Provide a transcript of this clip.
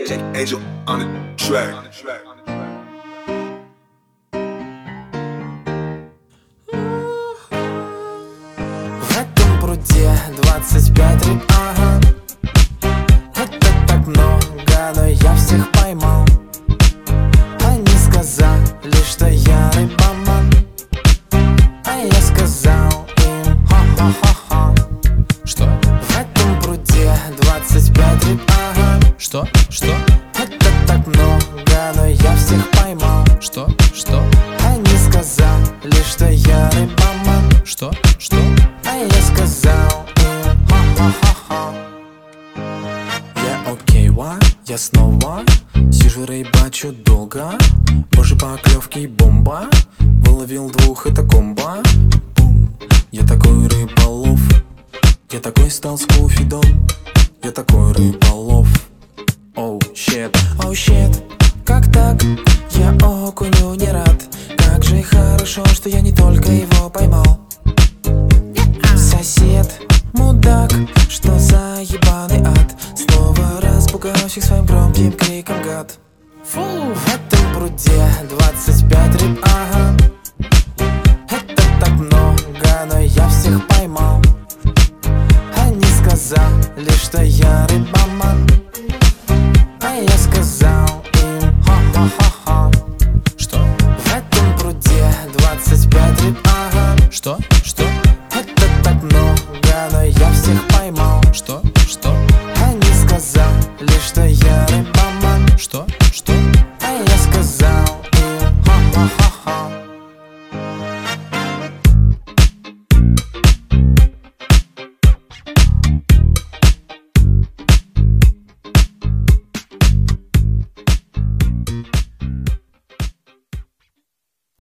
Angel on the track. В этом пруде 25 рыб, ага. Это так много, но я всех поймал. Они сказали, что я рыбоман, а я сказал им ха-ха-ха-ха. Что? В этом пруде 25 рыб, ага. Что? Это так много, но я всех поймал. Что? Они сказали, что я рыбоман, Что? а я сказал им ха-ха-ха-ха. Я окей, я снова сижу, рыбачу долго. Боже, поклевки и бомба. Выловил двух, это комбо. Бум. Я такой рыболов. Я такой стал скуфидом. Я такой рыболов. Оу, щет, как так? Я окуню не рад. Как же хорошо, что я не только его поймал. Сосед, мудак, что за ебаный ад? Снова распугал всех своим громким криком, гад. В этом пруде 25 рыб, ага. Это так много, но я всех поймал. Они сказали, что я рыбоман, а я сказал им ха-ха-ха-ха. Что? В этом пруде 25 рыб, ага. Что? Это так много, но я всех